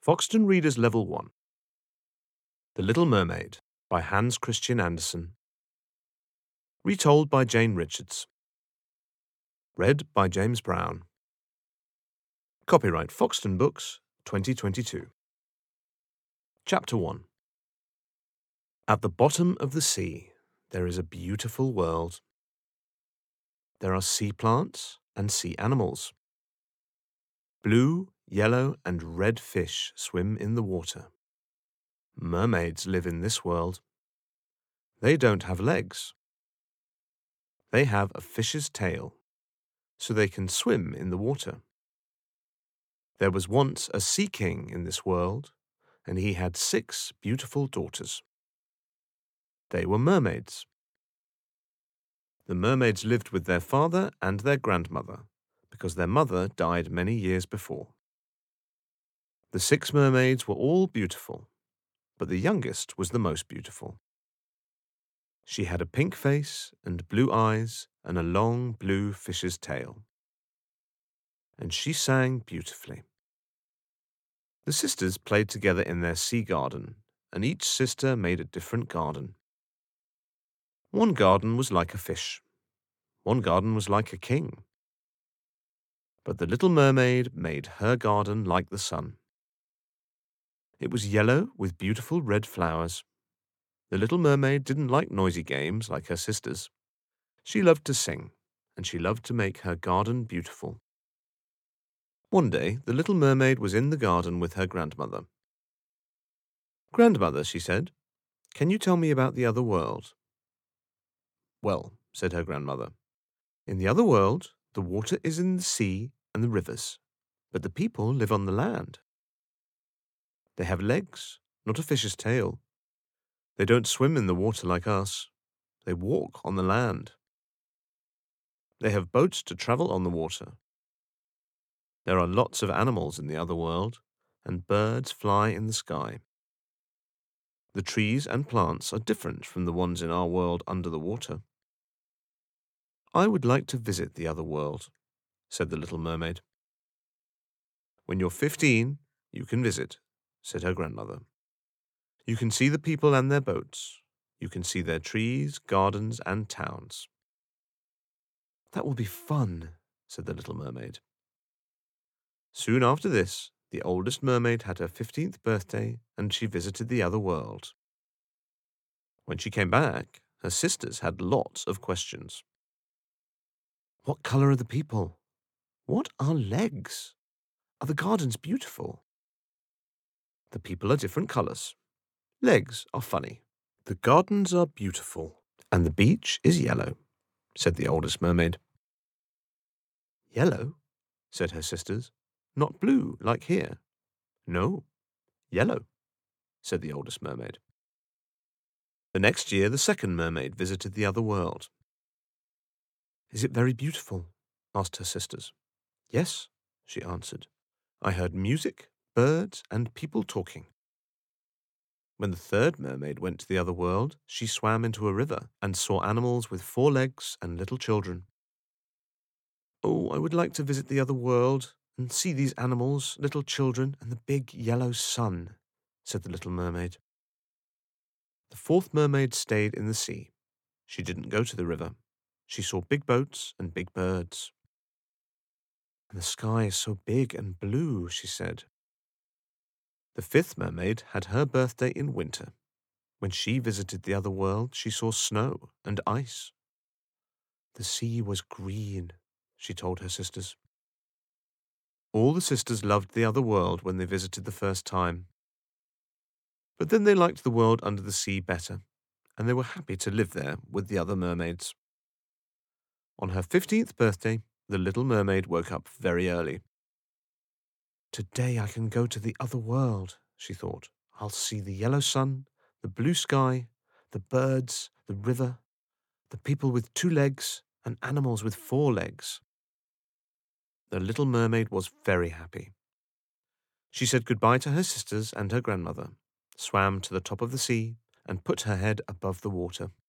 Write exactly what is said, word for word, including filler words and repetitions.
Foxton Readers Level one. The Little Mermaid by Hans Christian Andersen. Retold by Jane Richards. Read by James Brown. Copyright Foxton Books, twenty twenty-two. Chapter one. At the bottom of the sea, there is a beautiful world. There are sea plants and sea animals. Blue, yellow, and red fish swim in the water. Mermaids live in this world. They don't have legs. They have a fish's tail, so they can swim in the water. There was once a sea king in this world, and he had six beautiful daughters. They were mermaids. The mermaids lived with their father and their grandmother, because their mother died many years before. The six mermaids were all beautiful, but the youngest was the most beautiful. She had a pink face and blue eyes and a long blue fish's tail. And she sang beautifully. The sisters played together in their sea garden, and each sister made a different garden. One garden was like a fish. One garden was like a king. But the little mermaid made her garden like the sun. It was yellow with beautiful red flowers. The little mermaid didn't like noisy games like her sisters. She loved to sing, and she loved to make her garden beautiful. One day, the little mermaid was in the garden with her grandmother. "Grandmother," she said, "can you tell me about the other world?" "Well," said her grandmother, "in the other world, the water is in the sea and the rivers, but the people live on the land. They have legs, not a fish's tail. They don't swim in the water like us. They walk on the land. They have boats to travel on the water. There are lots of animals in the other world, and birds fly in the sky. The trees and plants are different from the ones in our world under the water. I would like to visit the other world," said the little mermaid. "When you're fifteen, you can visit," said her grandmother. "You can see the people and their boats. You can see their trees, gardens, and towns." "That will be fun," said the little mermaid. Soon after this, the oldest mermaid had her fifteenth birthday, and she visited the other world. When she came back, her sisters had lots of questions. "What color are the people? What are legs? Are the gardens beautiful?" "The people are different colors. Legs are funny. The gardens are beautiful, and the beach is yellow," said the oldest mermaid. "Yellow?" said her sisters. "Not blue, like here." "No, yellow," said the oldest mermaid. The next year, the second mermaid visited the other world. "Is it very beautiful?" asked her sisters. "Yes," she answered. "I heard music, birds, and people talking." When the third mermaid went to the other world, she swam into a river and saw animals with four legs and little children. "Oh, I would like to visit the other world and see these animals, little children, and the big yellow sun," said the little mermaid. The fourth mermaid stayed in the sea. She didn't go to the river. She saw big boats and big birds. "And the sky is so big and blue," she said. The fifth mermaid had her birthday in winter. When she visited the other world, she saw snow and ice. "The sea was green," she told her sisters. All the sisters loved the other world when they visited the first time. But then they liked the world under the sea better, and they were happy to live there with the other mermaids. On her fifteenth birthday, the little mermaid woke up very early. "Today I can go to the other world," she thought. "I'll see the yellow sun, the blue sky, the birds, the river, the people with two legs, and animals with four legs." The little mermaid was very happy. She said goodbye to her sisters and her grandmother, swam to the top of the sea, and put her head above the water.